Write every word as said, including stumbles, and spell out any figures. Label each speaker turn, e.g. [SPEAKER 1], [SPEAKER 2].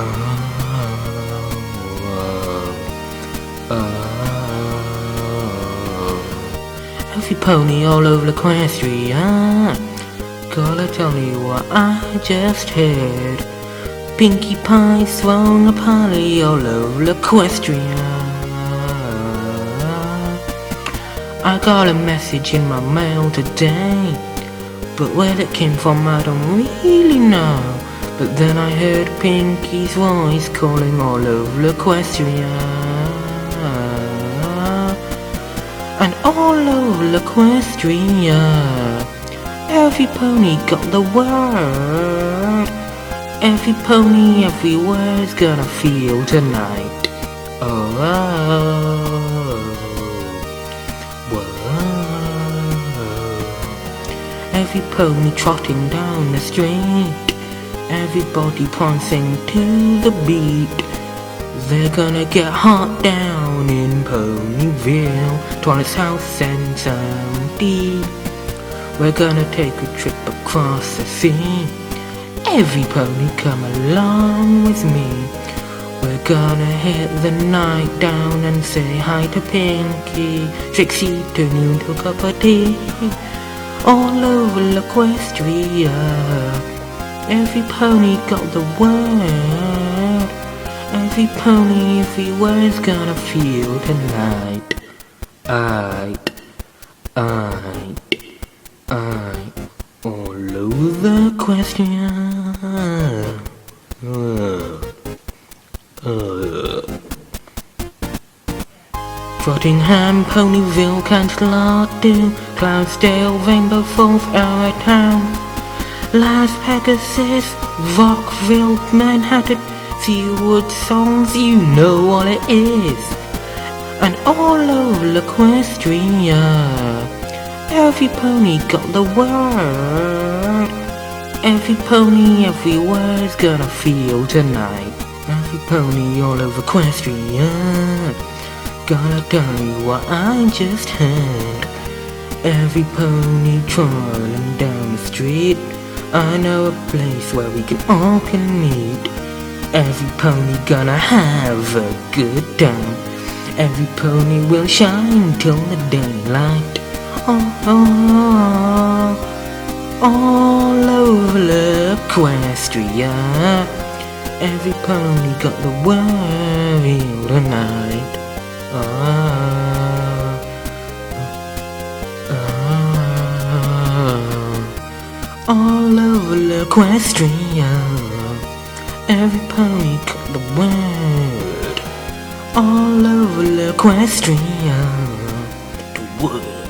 [SPEAKER 1] oh. Every pony all over the equestrian. Gotta tell you what I just heard. Pinkie Pie swung a pony all over the equestrian. I got a message in my mail today, but where it came from I don't really know. But then I heard Pinkie's voice calling all over Equestria. And all over Equestria, every pony got the word. Every pony everywhere's gonna feel tonight. Oh, oh, whoa. Every pony trotting down the street, everybody prancing to the beat. They're gonna get hot down in Ponyville, Twilight House and Soundy. We're gonna take a trip across the sea. Every pony come along with me. We're gonna hit the night down and say hi to Pinkie. Trixie turn you into a cup of tea. All over Equestria, every pony got the word. Every pony everywhere's gonna feel tonight. Aight, aight, aight. All over the question. Uh, uh. Frottingham, Ponyville, Canterlot, Cloudsdale, Rainbow Falls, our town. Las Pegasus, Rockville, Manhattan, Seawood Songs, you know what it is. And all over Equestria, every pony got the word. Every pony everywhere's gonna feel tonight. Every pony all over Equestria, gotta tell you what I just heard. Every pony trolling down the street, I know a place where we can all can meet. Every pony gonna have a good time. Every pony will shine till the daylight. Oh, oh, oh, all over Equestria, every pony got the word tonight. Oh, oh, all over Equestria, every pony got the word. All over Equestria, the word.